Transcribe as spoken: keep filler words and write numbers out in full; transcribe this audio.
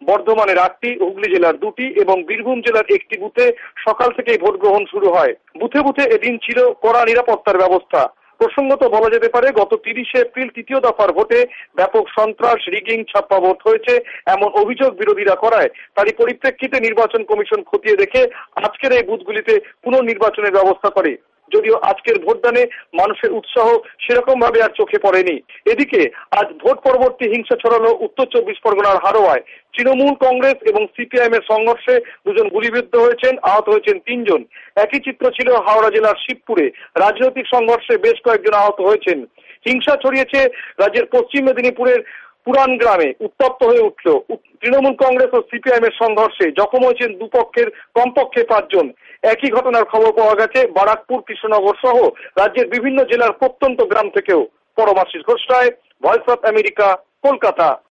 বর্ধমানের আটটি, হুগলি জেলার দুটি এবং বীরভূম জেলার একটি বুথে সকাল থেকেই ভোট গ্রহণ শুরু হয়। বুথে বুথে এদিন ছিল কড়া নিরাপত্তার ব্যবস্থা। প্রসঙ্গত বলা যেতে পারে, গত তিরিশে এপ্রিল তৃতীয় দফার ভোটে ব্যাপক সন্ত্রাস, রিগিং, ছাপ্পা ভোট হয়েছে এমন অভিযোগ বিরোধীরা করায় তারই পরিপ্রেক্ষিতে নির্বাচন কমিশন খতিয়ে দেখে আজকের এই বুথগুলিতে পুনর্নির্বাচনের ব্যবস্থা করে। যদিও আজকের ভোটদানে মানুষের উৎসাহ সেরকম ভাবে আর চোখে পড়েনি। এদিকে আজ ভোট পরবর্তী হিংসা ছড়ালো উত্তর চব্বিশ পরগনার হারোয়ায়। তৃণমূল, কংগ্রেস এবং সিপিআইএম এর সংঘর্ষে দুজন গুলিবিদ্ধ হয়েছেন, আহত হয়েছেন তিনজন। একই চিত্র ছিল হাওড়া জেলার শিবপুরে। রাজনৈতিক সংঘর্ষে বেশ কয়েকজন আহত হয়েছেন। হিংসা ছড়িয়েছে রাজ্যের পশ্চিম মেদিনীপুরের পুরান গ্রামে। উত্তপ্ত হয়ে উঠল তৃণমূল কংগ্রেস ও সিপিআইএম এর সংঘর্ষে। জখম হয়েছেন দুপক্ষের কমপক্ষে পাঁচজন। একই ঘটনার খবর পাওয়া গেছে বারাকপুর, কৃষ্ণনগর সহ রাজ্যের বিভিন্ন জেলার প্রত্যন্ত গ্রাম থেকেও। Paramashis Ghosh Roy, voice of America, Kolkata.